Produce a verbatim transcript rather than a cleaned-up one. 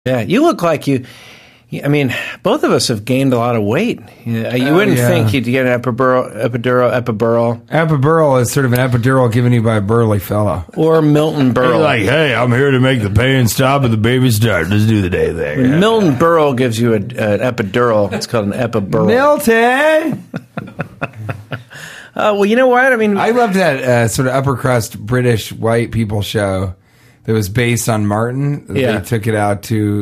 Yeah, you look like you. I mean, both of us have gained a lot of weight. You, you wouldn't yeah. think you'd get an epidural, epidural, epidural, Epidural is sort of an epidural given you by a burly fella. or Milton Berle. Like, hey, I'm here to make the pain stop and the baby start. Let's do the day thing. When Milton Berle gives you a, an epidural, it's called an epidural. Milton! Uh, well, you know what? I mean, I loved that uh, sort of upper crust British white people show that was based on Martin. Yeah. They took it out to